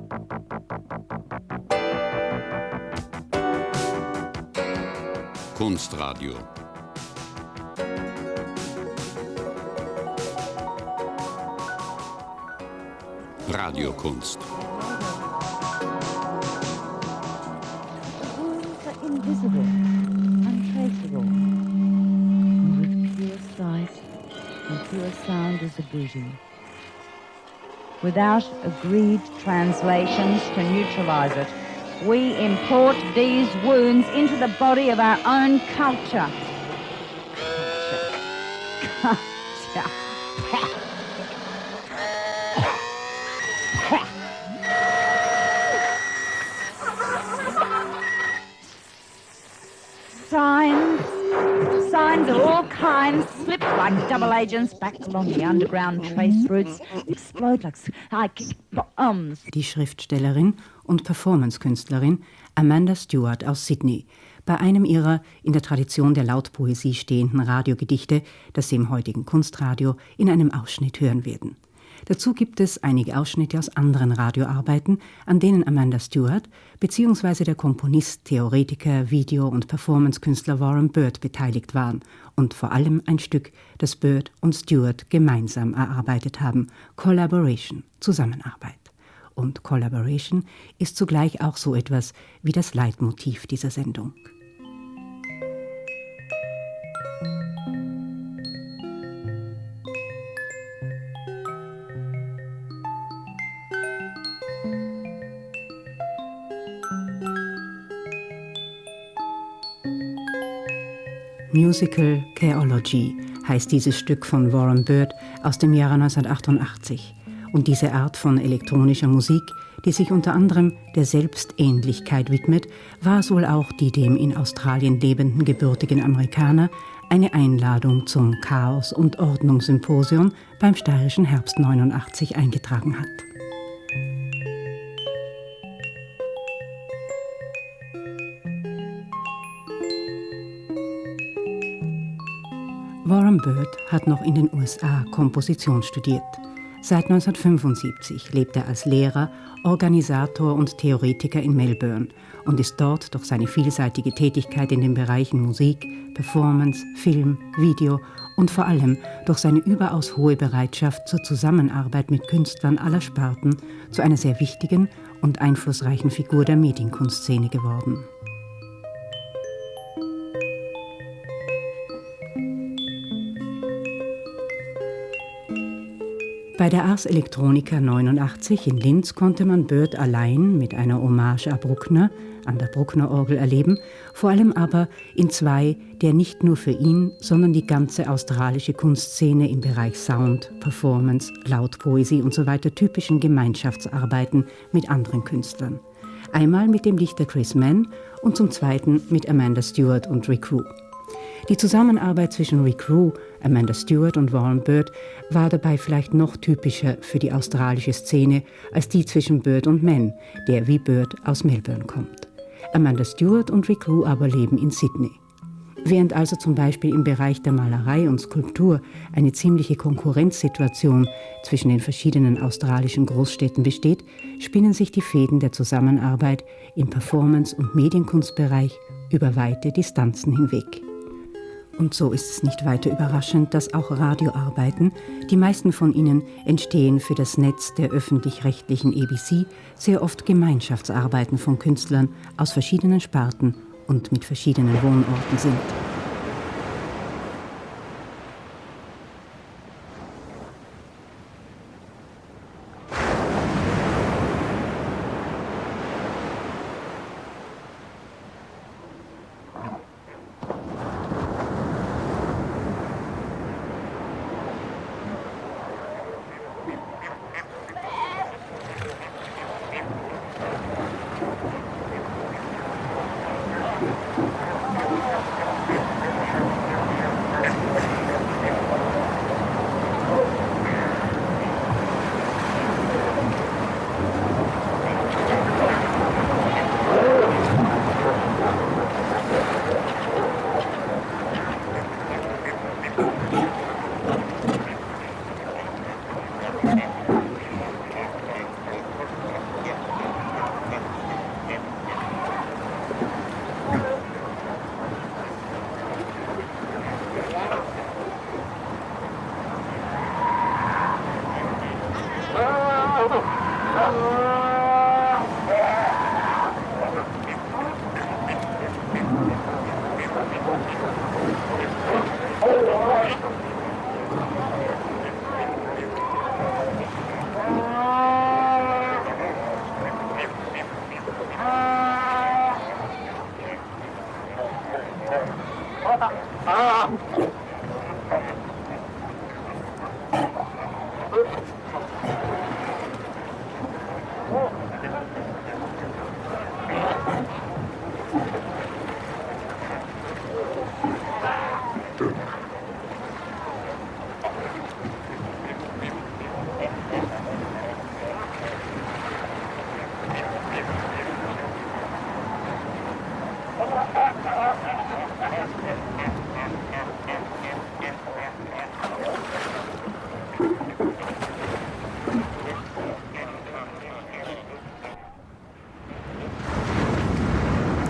Kunstradio. Radiokunst. Wounds are invisible, untraceable, and with pure sight and pure sound is a booty. Without agreed translations to neutralize it, we import these wounds into the body of our own culture. Culture. Signs of all kinds slip like double agents back along the underground trace routes, explode like bombs. Die Schriftstellerin und Performancekünstlerin Amanda Stewart aus Sydney, bei einem ihrer in der Tradition der Lautpoesie stehenden Radiogedichte, das Sie im heutigen Kunstradio in einem Ausschnitt hören werden. Dazu gibt es einige Ausschnitte aus anderen Radioarbeiten, an denen Amanda Stewart bzw. der Komponist, Theoretiker, Video- und Performancekünstler Warren Bird beteiligt waren und vor allem ein Stück, das Bird und Stewart gemeinsam erarbeitet haben, Collaboration, Zusammenarbeit. Und Collaboration ist zugleich auch so etwas wie das Leitmotiv dieser Sendung. Musical Chaology heißt dieses Stück von Warren Bird aus dem Jahre 1988. Und diese Art von elektronischer Musik, die sich unter anderem der Selbstähnlichkeit widmet, war es wohl auch, die dem in Australien lebenden gebürtigen Amerikaner eine Einladung zum Chaos- und Ordnungssymposium beim Steirischen Herbst 89 eingetragen hat. Warren Bird hat noch in den USA Komposition studiert. Seit 1975 lebt er als Lehrer, Organisator und Theoretiker in Melbourne und ist dort durch seine vielseitige Tätigkeit in den Bereichen Musik, Performance, Film, Video und vor allem durch seine überaus hohe Bereitschaft zur Zusammenarbeit mit Künstlern aller Sparten zu einer sehr wichtigen und einflussreichen Figur der Medienkunstszene geworden. Bei der Ars Electronica 89 in Linz konnte man Bird allein mit einer Hommage à Bruckner an der Bruckner-Orgel erleben, vor allem aber in zwei der nicht nur für ihn, sondern die ganze australische Kunstszene im Bereich Sound, Performance, Lautpoesie usw. Typischen Gemeinschaftsarbeiten mit anderen Künstlern. Einmal mit dem Dichter Chris Mann und zum Zweiten mit Amanda Stewart und Rick Rue. Die Zusammenarbeit zwischen Rick Rue, Amanda Stewart und Warren Bird war dabei vielleicht noch typischer für die australische Szene als die zwischen Bird und Mann, der wie Bird aus Melbourne kommt. Amanda Stewart und Rick Rue aber leben in Sydney. Während also zum Beispiel im Bereich der Malerei und Skulptur eine ziemliche Konkurrenzsituation zwischen den verschiedenen australischen Großstädten besteht, spinnen sich die Fäden der Zusammenarbeit im Performance- und Medienkunstbereich über weite Distanzen hinweg. Und so ist es nicht weiter überraschend, dass auch Radioarbeiten, die meisten von ihnen entstehen für das Netz der öffentlich-rechtlichen ABC, sehr oft Gemeinschaftsarbeiten von Künstlern aus verschiedenen Sparten und mit verschiedenen Wohnorten sind.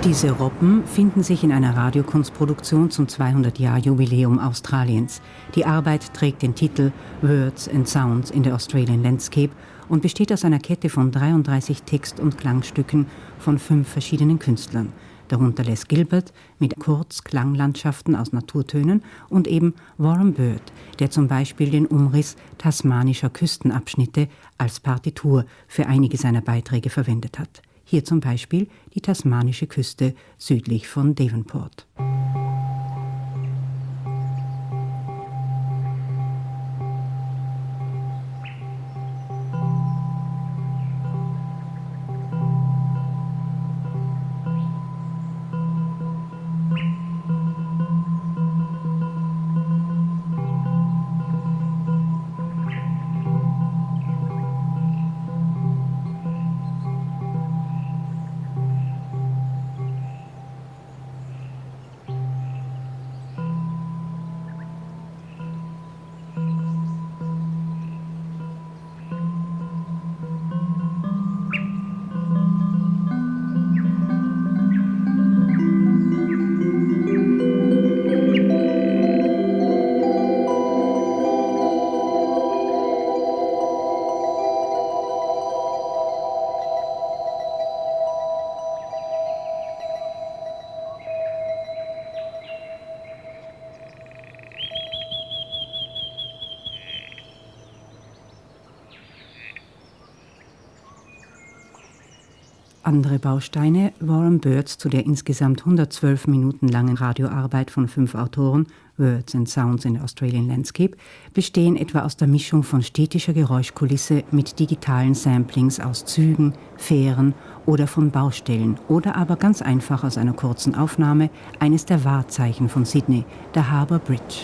Diese Robben finden sich in einer Radiokunstproduktion zum 200-Jahr-Jubiläum Australiens. Die Arbeit trägt den Titel Words and Sounds in the Australian Landscape und besteht aus einer Kette von 33 Text- und Klangstücken von 5 verschiedenen Künstlern. Darunter Les Gilbert mit Kurzklanglandschaften aus Naturtönen und eben Warren Bird, der zum Beispiel den Umriss tasmanischer Küstenabschnitte als Partitur für einige seiner Beiträge verwendet hat. Hier zum Beispiel die tasmanische Küste südlich von Devonport. Andere Bausteine Warren Birds zu der insgesamt 112 Minuten langen Radioarbeit von 5 Autoren, Words and Sounds in the Australian Landscape, bestehen etwa aus der Mischung von städtischer Geräuschkulisse mit digitalen Samplings aus Zügen, Fähren oder von Baustellen oder aber ganz einfach aus einer kurzen Aufnahme eines der Wahrzeichen von Sydney, der Harbour Bridge.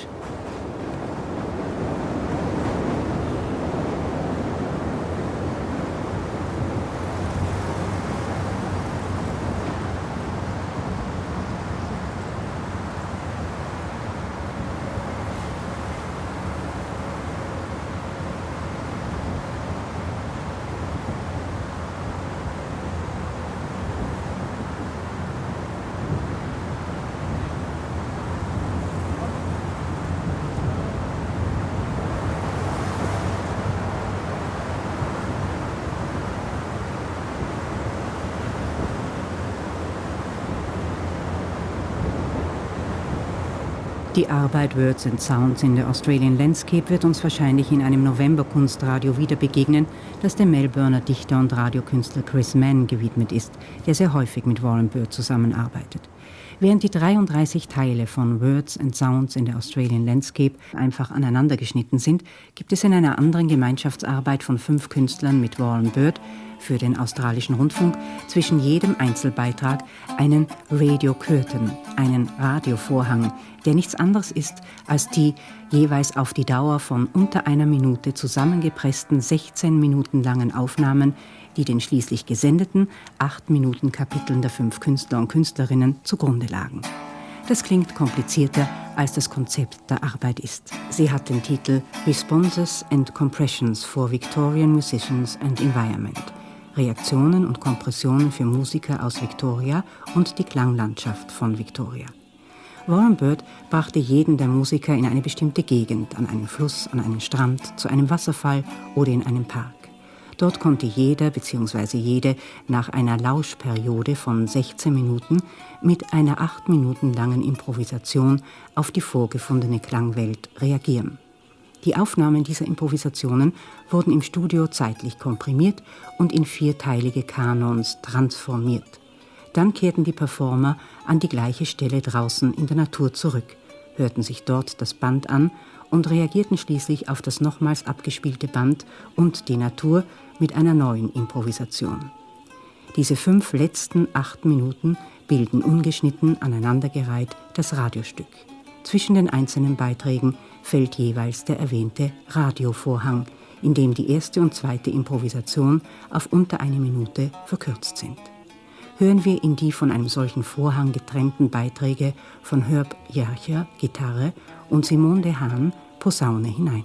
Die Arbeit Words and Sounds in the Australian Landscape wird uns wahrscheinlich in einem November-Kunstradio wieder begegnen, das dem Melbourner Dichter und Radiokünstler Chris Mann gewidmet ist, der sehr häufig mit Warren Bird zusammenarbeitet. Während die 33 Teile von Words and Sounds in the Australian Landscape einfach aneinandergeschnitten sind, gibt es in einer anderen Gemeinschaftsarbeit von 5 Künstlern mit Warren Bird für den australischen Rundfunk zwischen jedem Einzelbeitrag einen Radio Curtain, einen Radiovorhang, der nichts anderes ist als die jeweils auf die Dauer von unter einer Minute zusammengepressten 16 Minuten langen Aufnahmen, die den schließlich gesendeten 8-Minuten-Kapiteln der 5 Künstler und Künstlerinnen zugrunde lagen. Das klingt komplizierter, als das Konzept der Arbeit ist. Sie hat den Titel Responses and Compressions for Victorian Musicians and Environment. Reaktionen und Kompressionen für Musiker aus Victoria und die Klanglandschaft von Victoria. Warren Bird brachte jeden der Musiker in eine bestimmte Gegend, an einen Fluss, an einen Strand, zu einem Wasserfall oder in einen Park. Dort konnte jeder bzw. jede nach einer Lauschperiode von 16 Minuten mit einer 8 Minuten langen Improvisation auf die vorgefundene Klangwelt reagieren. Die Aufnahmen dieser Improvisationen wurden im Studio zeitlich komprimiert und in 4-teilige Kanons transformiert. Dann kehrten die Performer an die gleiche Stelle draußen in der Natur zurück, hörten sich dort das Band an und reagierten schließlich auf das nochmals abgespielte Band und die Natur mit einer neuen Improvisation. Diese 5 letzten 8 Minuten bilden ungeschnitten aneinandergereiht das Radiostück. Zwischen den einzelnen Beiträgen fällt jeweils der erwähnte Radiovorhang, in dem die erste und zweite Improvisation auf unter eine Minute verkürzt sind. Hören wir in die von einem solchen Vorhang getrennten Beiträge von Herb Jercher, Gitarre, und Simone de Haan, Posaune hinein.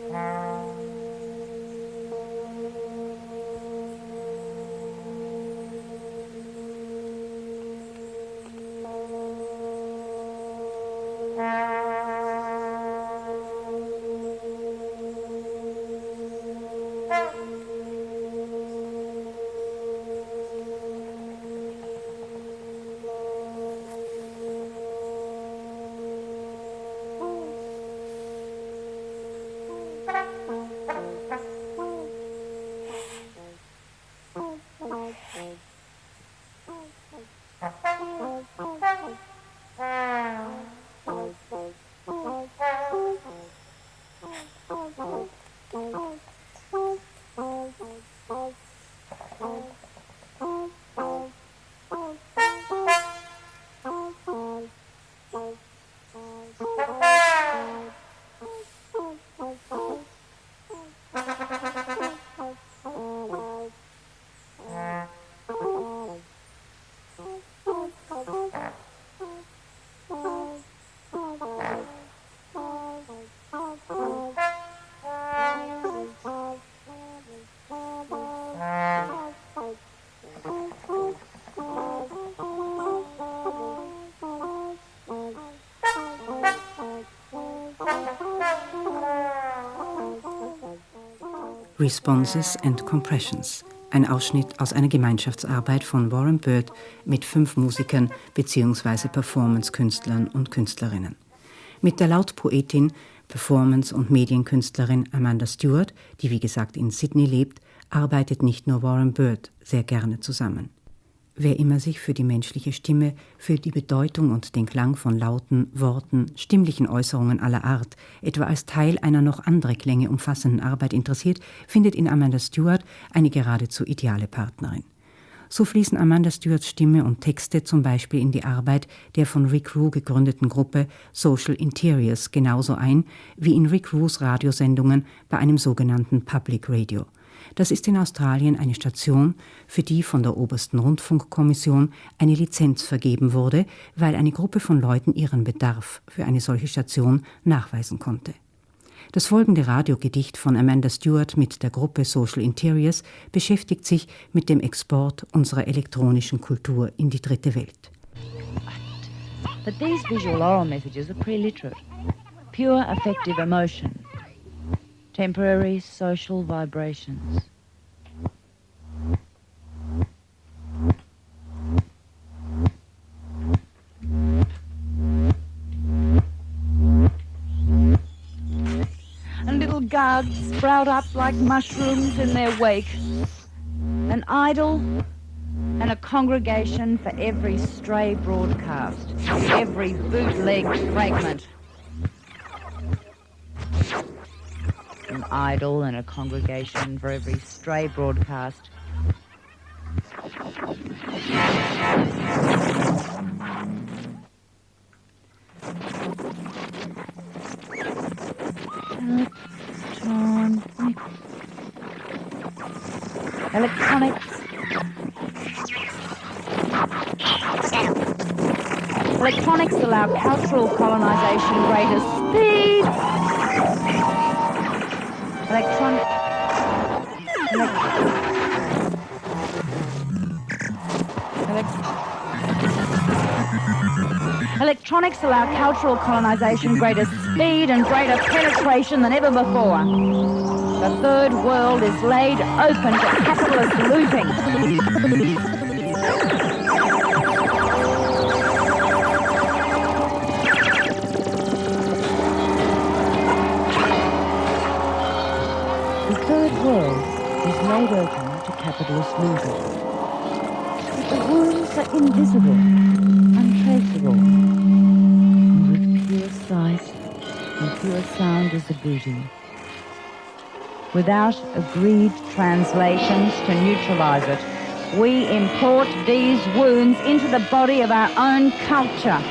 Responses and Compressions, ein Ausschnitt aus einer Gemeinschaftsarbeit von Warren Bird mit 5 Musikern bzw. Performance-Künstlern und Künstlerinnen. Mit der Lautpoetin, Performance- und Medienkünstlerin Amanda Stewart, die wie gesagt in Sydney lebt, arbeitet nicht nur Warren Bird sehr gerne zusammen. Wer immer sich für die menschliche Stimme, für die Bedeutung und den Klang von Lauten, Worten, stimmlichen Äußerungen aller Art, etwa als Teil einer noch andere Klänge umfassenden Arbeit interessiert, findet in Amanda Stewart eine geradezu ideale Partnerin. So fließen Amanda Stewarts Stimme und Texte zum Beispiel in die Arbeit der von Rick Rue gegründeten Gruppe Social Interiors genauso ein wie in Rick Rues Radiosendungen bei einem sogenannten Public Radio. Das ist in Australien eine Station, für die von der Obersten Rundfunkkommission eine Lizenz vergeben wurde, weil eine Gruppe von Leuten ihren Bedarf für eine solche Station nachweisen konnte. Das folgende Radiogedicht von Amanda Stewart mit der Gruppe Social Interiors beschäftigt sich mit dem Export unserer elektronischen Kultur in die dritte Welt. But these visual oral messages are preliterate, pure affective emotion, temporary social vibrations. And little gods sprout up like mushrooms in their wake, an idol and a congregation for every stray broadcast, every bootleg fragment. An idol and a congregation for every stray broadcast. Electronics. Electronics allow cultural colonization greater speed. Electronics allow cultural colonization greater speed and greater penetration than ever before. The third world is laid open to capitalist looting. The third world is laid open to capitalist looting. But the wounds are invisible, untraceable, and with pure sight and pure sound as the booty. Without agreed translations to neutralize it, we import these wounds into the body of our own culture.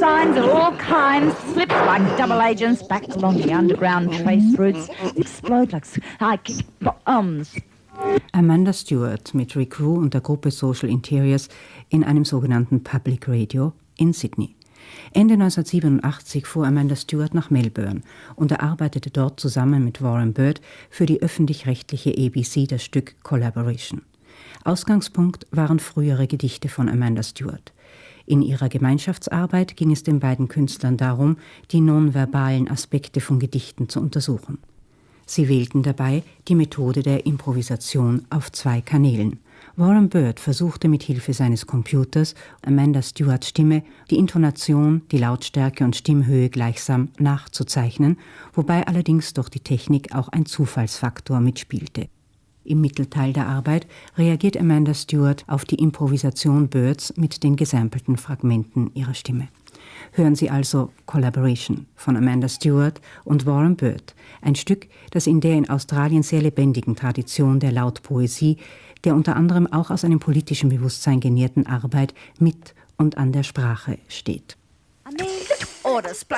signs of all kinds slip like double agents back along the underground trace routes, explode like psychic bombs. Amanda Stewart mit Rick Rue und der Gruppe Social Interiors in einem sogenannten Public Radio in Sydney. Ende 1987 fuhr Amanda Stewart nach Melbourne und erarbeitete dort zusammen mit Warren Bird für die öffentlich-rechtliche ABC das Stück Collaboration. Ausgangspunkt waren frühere Gedichte von Amanda Stewart. In ihrer Gemeinschaftsarbeit ging es den beiden Künstlern darum, die nonverbalen Aspekte von Gedichten zu untersuchen. Sie wählten dabei die Methode der Improvisation auf 2 Kanälen. Warren Bird versuchte mit Hilfe seines Computers Amanda Stewarts Stimme, die Intonation, die Lautstärke und Stimmhöhe gleichsam nachzuzeichnen, wobei allerdings durch die Technik auch ein Zufallsfaktor mitspielte. Im Mittelteil der Arbeit reagiert Amanda Stewart auf die Improvisation Birds mit den gesampelten Fragmenten ihrer Stimme. Hören Sie also Collaboration von Amanda Stewart und Warren Bird, ein Stück, das in der in Australien sehr lebendigen Tradition der Lautpoesie, der unter anderem auch aus einem politischen Bewusstsein genährten Arbeit mit und an der Sprache steht. Orders,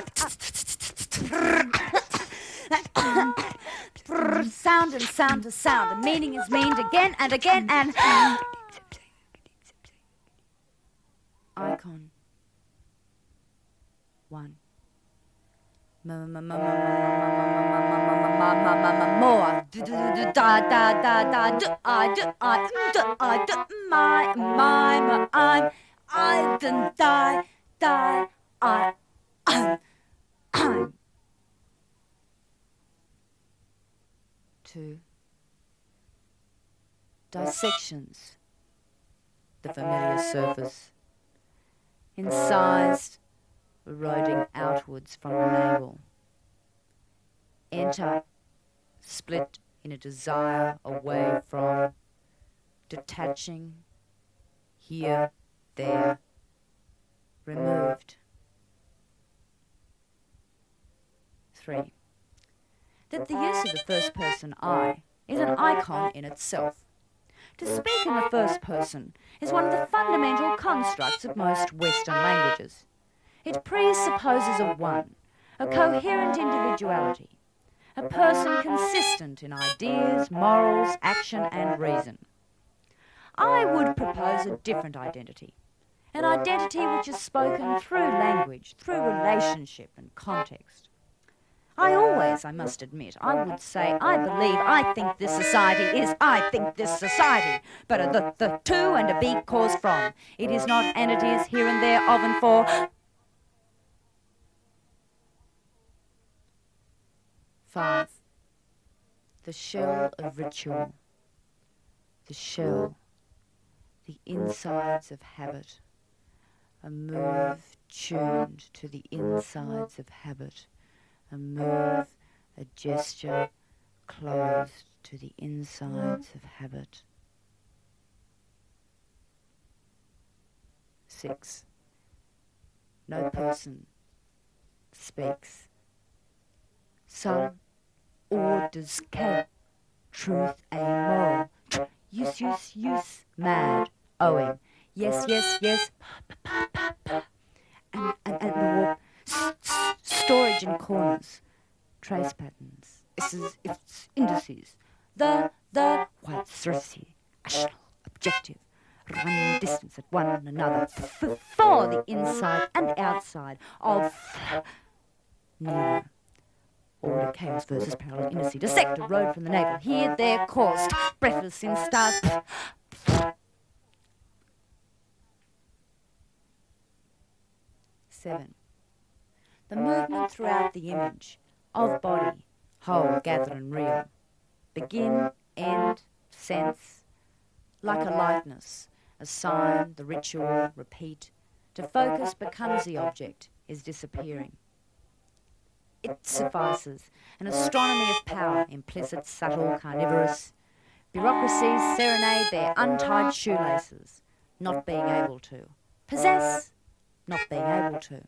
sound and sound to sound. The meaning is meaned again and again and... Icon. 1. More. Da da da da do I do my I then die I 2. Dissections. The familiar surface. Incised, eroding outwards from the navel. Enter, split in a desire away from, detaching, here, there, removed. 3. That the use of the first person I is an icon in itself. To speak in the first person is one of the fundamental constructs of most Western languages. It presupposes a one, a coherent individuality, a person consistent in ideas, morals, action and reason. I would propose a different identity, an identity which is spoken through language, through relationship and context. I always, I must admit, I would say, I believe, I think this society is, I think this society. But a the to and a be cause from. It is not and it is, here and there, of and for. 5. The shell of ritual. The shell. The insides of habit. A move tuned to the insides of habit. A move, a gesture, closed to the insides of habit. 6. No person speaks. Some orders can. Truth amoral. Use, mad, owing. Yes, and the warp. Storage in corners, trace patterns, ifs, indices, the white thrifty, rational, objective, run distance at one another, for the inside and outside of nearer. Order, chaos versus parallel indice, dissect a road from the navel, here, there, caused, breathless in stars. 7. The movement throughout the image, of body, whole, gather and real. Begin, end, sense, like a likeness, a sign, the ritual, repeat. To focus becomes the object, is disappearing. It suffices, an astronomy of power, implicit, subtle, carnivorous. Bureaucracies serenade their untied shoelaces, not being able to. Possess, not being able to.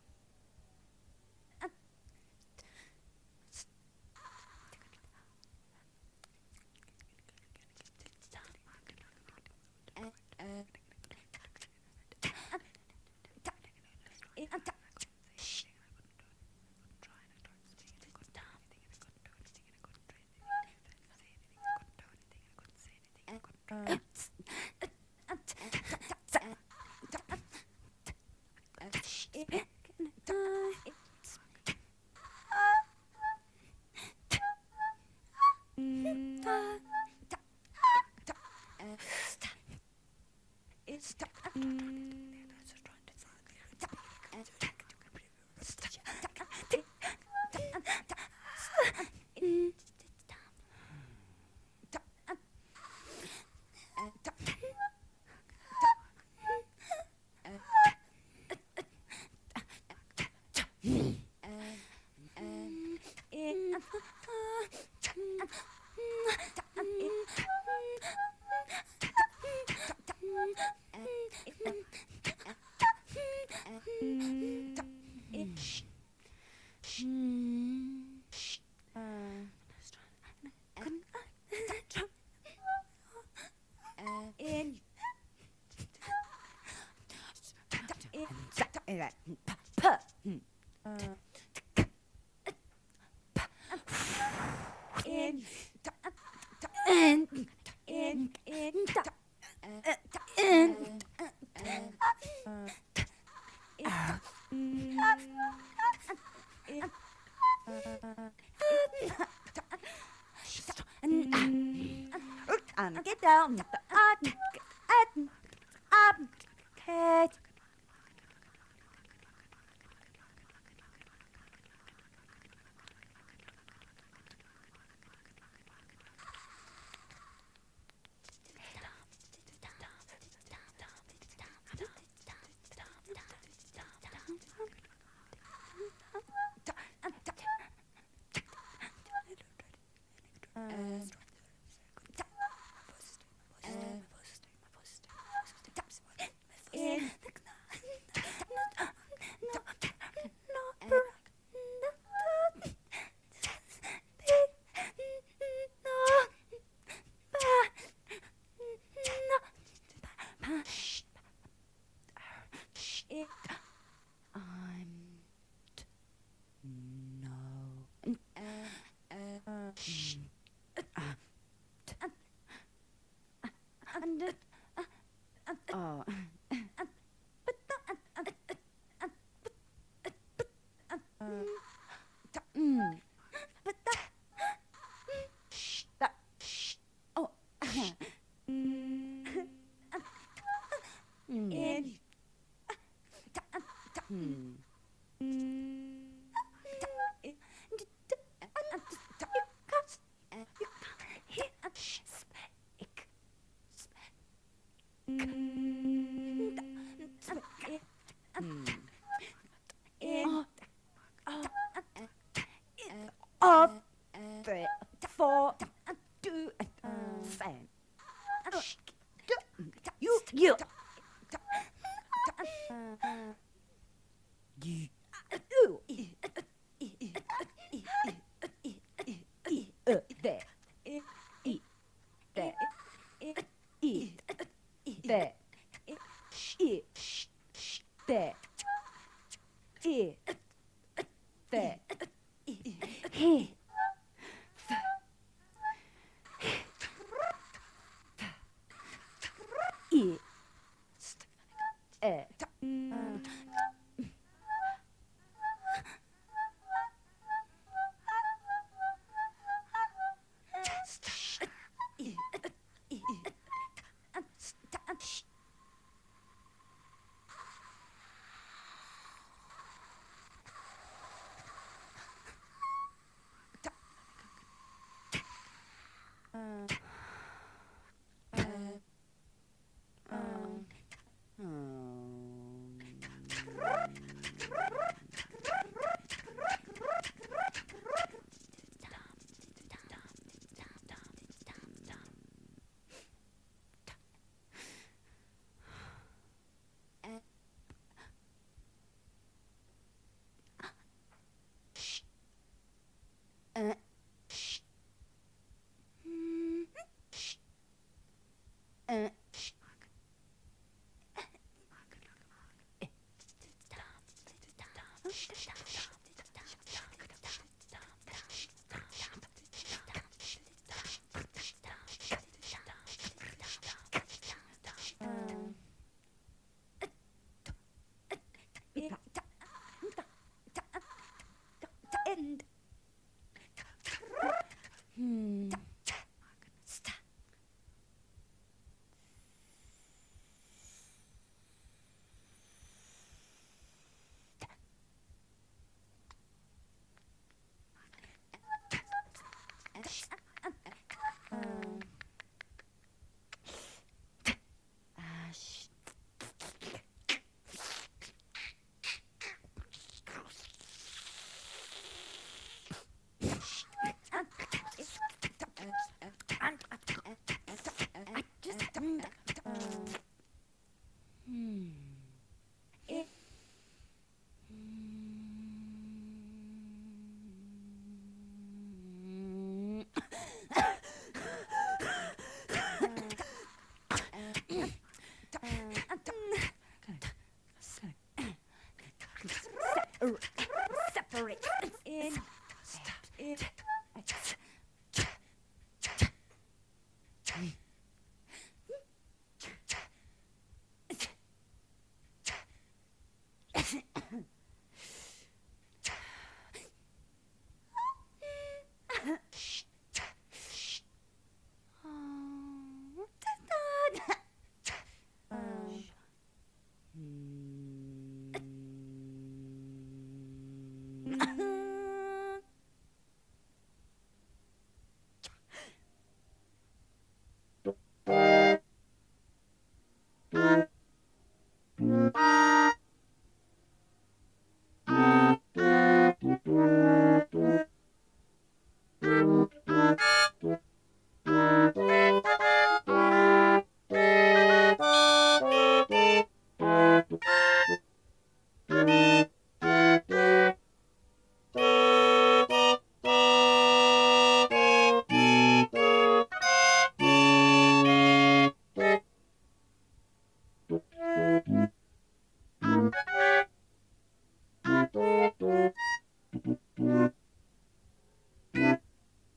Get down. Oh.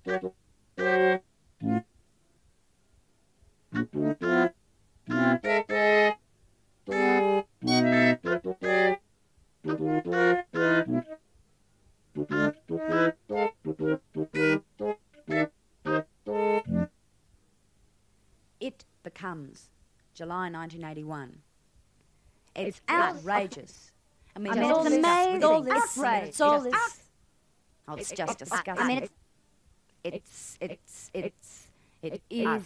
It becomes July 1981. It's outrageous. I mean, it's amazing. It's all this outrage. It's all this. Oh, it's just disgusting. I mean, it is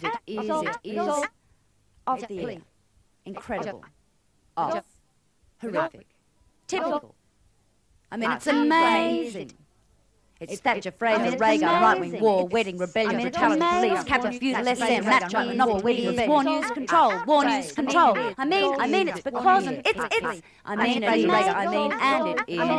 off the air, incredible, off, horrific, typical. I mean, it's amazing. It's Thatcher, Fraser, Reagan, right-wing war, wedding rebellion, brutality, police, capture, feudal, SM, natural, monopoly, wedding rebellion, war news control, war news control. I mean, it's because it's. I mean, Fraser, Reagan, I mean, and it is.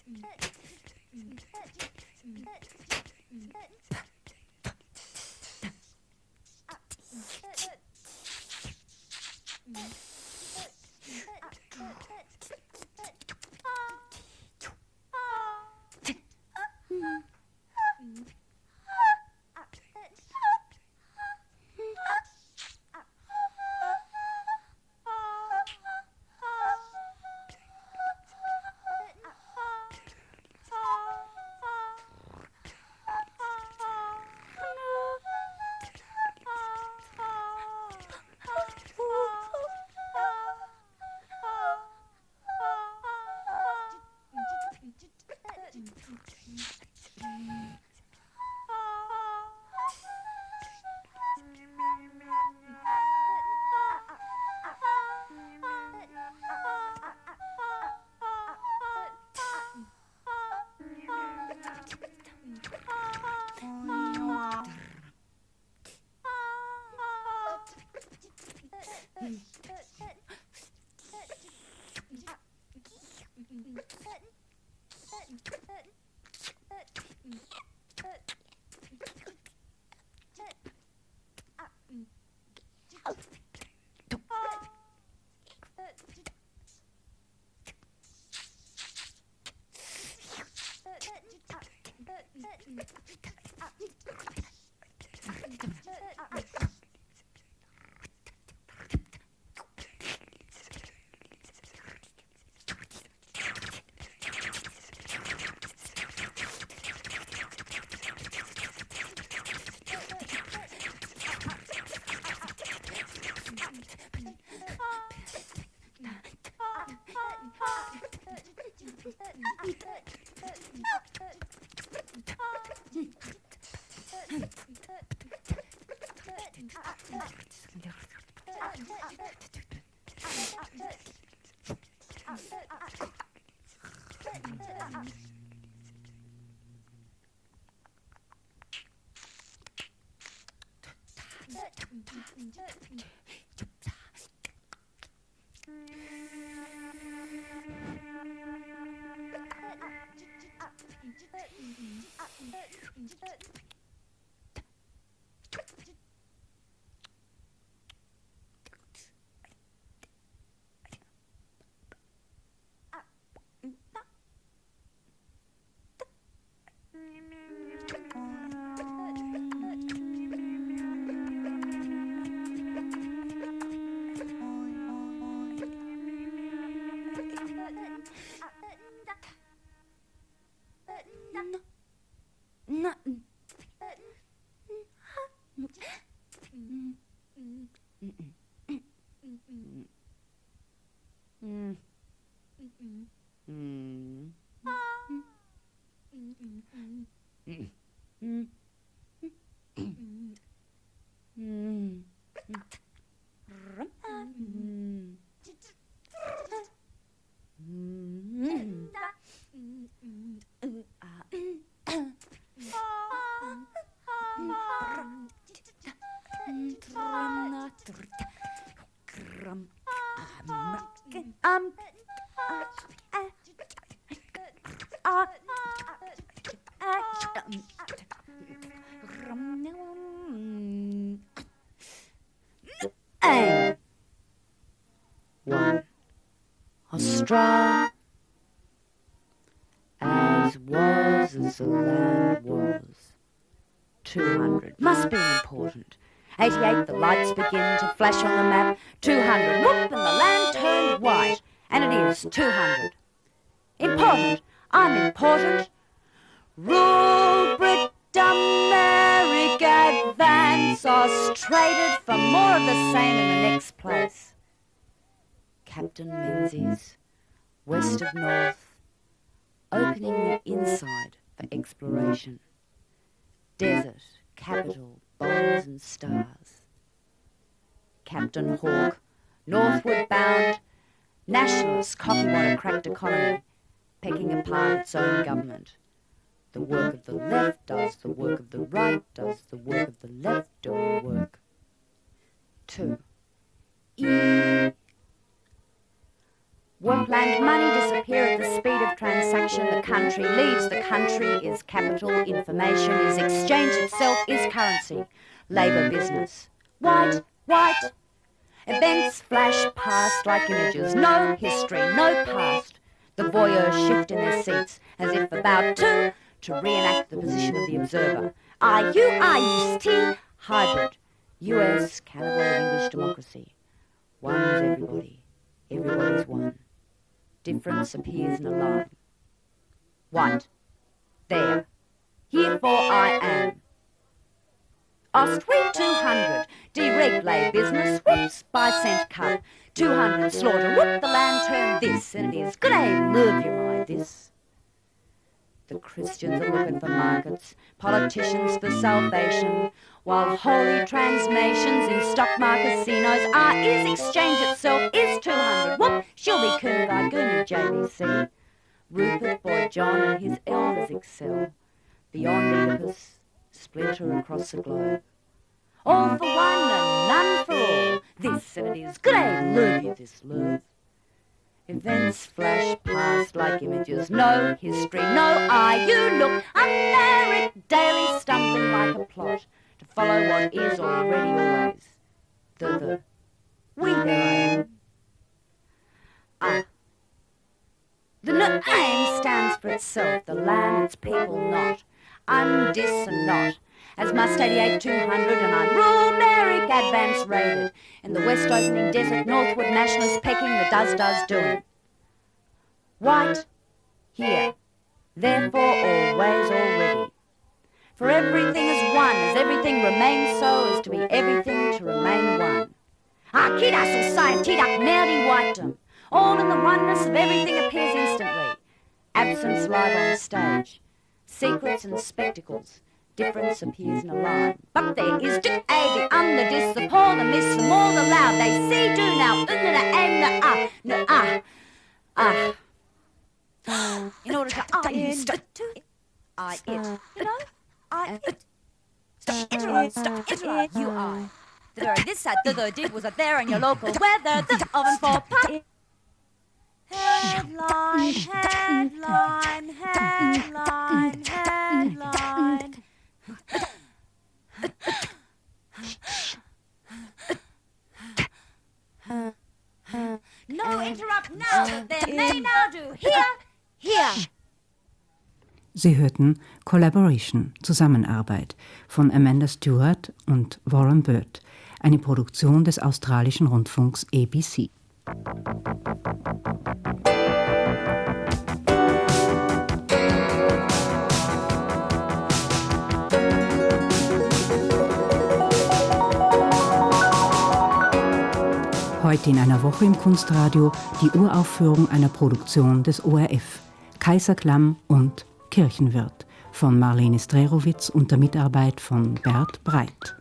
Australia, as was as the land was. 200 must be important. 88, the lights begin to flash on the map. 200, whoop, and the land turned white. And it is 200. Important, I'm important. Rule Brit America, advance Australia for more of the same in the next place. Captain Menzies, west of north, opening the inside for exploration. Desert, capital, bombs and stars. Captain Hawke, northward bound, nationalist, cocky what a cracked economy, pecking apart its own government. The work of the left does the work of the right, does the work of the left doing work. 2. Workland money disappear at the speed of transaction. The country leaves. The country is capital. Information is exchange itself is currency. Labour business. White, white. Events flash past like images. No history, no past. The voyeurs shift in their seats as if about to reenact the position of the observer. IUIST, hybrid. US, cannibal of English democracy. One is everybody. Everybody's one. Difference appears in a line. White. There. Herefore I am. Ostway 200, dereglate business, whoops, by cent cut. 200 slaughter, whoop, the land turn this, and it is good day, love you my this. The Christians are looking for markets, politicians for salvation, while holy transnations in stock market casinos is exchange itself, is 200, whoop, she'll be Coonguy Goomy JBC. Rupert, Boy John and his elders excel, beyond Oedipus, splinter across the globe. All for one and none for all. This and it is good day, love you this love. Events flash past like images. No history, no eye. You look unmarried, daily stumbling like a plot to follow what is already always. The we there I am. The name stands for itself, the land, its people not. I'm dis and not, as must 88 200 and I'm rural Merrick advance raided. In the west opening desert, northward nationalists pecking the does doing. White, here, therefore always already. For everything is one, as everything remains so, as to be everything to remain one. Kidas society, that nerdy whitedom. All in the oneness of everything appears instantly. Absence live on the stage. Secrets and spectacles. Difference appears in a line. But there is the A, the the dis, the poor, the miss, the more, the loud. They see, do now, the aim, the in order to it, you know, it, you are. The this, that, the did was a there in your local weather, the oven for pop. Headline, headline, headline, headline. No, interrupt now, they may now do. Here. Sie hörten Collaboration, Zusammenarbeit von Amanda Stewart und Warren Bird, eine Produktion des australischen Rundfunks ABC. Heute in einer Woche im Kunstradio die Uraufführung einer Produktion des ORF, Kaiserklamm und Kirchenwirt von Marlene Strerowitz unter Mitarbeit von Bert Breit.